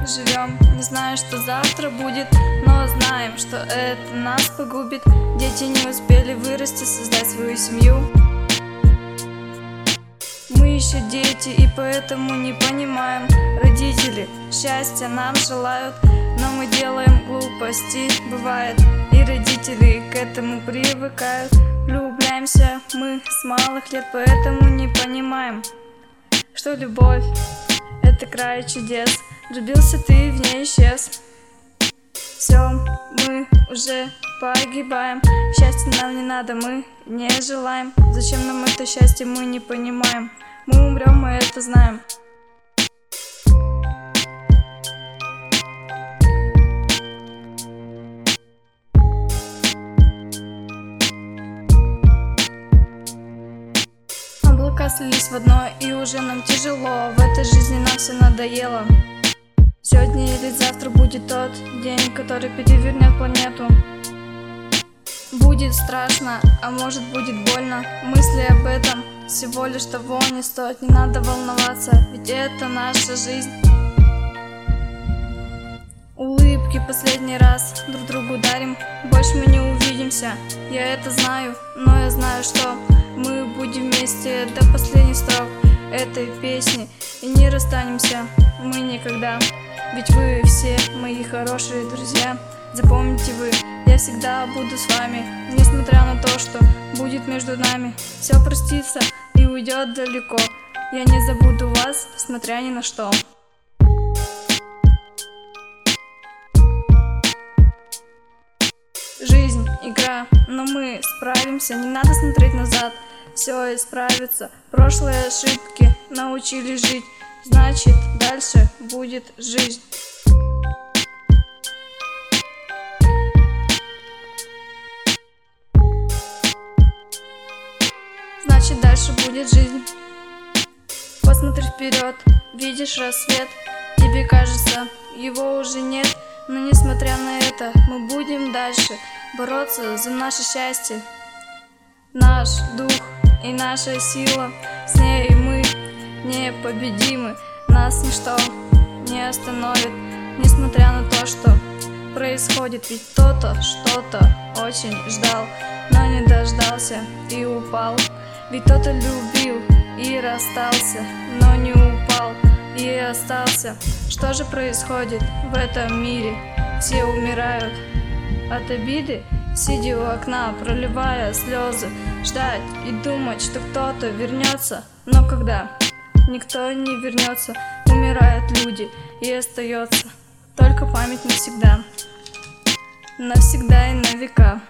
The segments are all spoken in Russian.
живем, не зная, что завтра будет, но знаем, что это нас погубит. Дети не успели вырасти, создать свою семью. Мы еще дети и поэтому не понимаем. Родители счастья нам желают, но мы делаем глупости, бывает, и родители к этому привыкают. Влюбляемся мы с малых лет, поэтому не понимаем, что любовь — это край чудес. Влюбился ты, в ней исчез. Все, мы уже погибаем. Счастья нам не надо, мы не желаем. Зачем нам это счастье, мы не понимаем. Мы умрем, мы это знаем. Облака слились в одно, и уже нам тяжело. В этой жизни нам все надоело. Сегодня или завтра будет тот день, который перевернет планету. Будет страшно, а может будет больно. Мысли об этом всего лишь того не стоит. Не надо волноваться, ведь это наша жизнь. Улыбки последний раз друг другу дарим. Больше мы не увидимся, я это знаю. Но я знаю, что мы будем вместе до последних строк этой песни. И не расстанемся мы никогда, ведь вы все мои хорошие друзья. Запомните вы, я всегда буду с вами, несмотря на то, что будет между нами. Все простится и уйдет далеко. Я не забуду вас, несмотря ни на что. Жизнь — игра, но мы справимся. Не надо смотреть назад, все исправится. Прошлые ошибки научили жить, значит, дальше будет жизнь. Значит, дальше будет жизнь. Посмотри вперед, видишь рассвет. Тебе кажется, его уже нет, но несмотря на это, мы будем дальше бороться за наше счастье. Наш дух и наша сила, с ней мы непобедимы. Нас ничто не остановит, несмотря на то, что происходит. Ведь кто-то что-то очень ждал, но не дождался и упал. Ведь кто-то любил и расстался, но не упал и остался. Что же происходит в этом мире? Все умирают от обиды, сидя у окна, проливая слезы. Ждать и думать, что кто-то вернется, но когда никто не вернется, умирают люди и остается только память навсегда, навсегда и на века.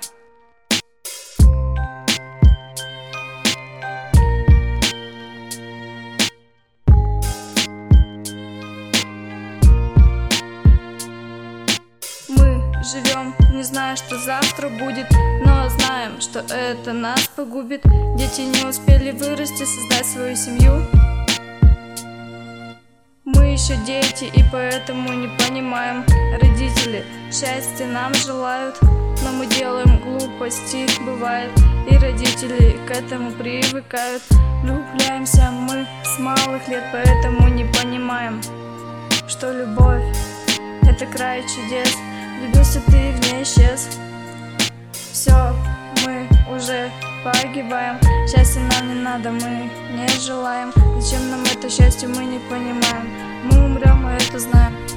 Живем, не зная, что завтра будет, но знаем, что это нас погубит. Дети не успели вырасти, создать свою семью. Мы еще дети и поэтому не понимаем. Родители счастья нам желают, но мы делаем глупости, бывает, и родители к этому привыкают. Влюбляемся мы с малых лет, поэтому не понимаем, что любовь — это край чудес. Влюбился ты, в ней исчез. Все, мы уже погибаем. Счастья нам не надо, мы не желаем. Зачем нам это счастье, мы не понимаем. Мы умрем, мы это знаем.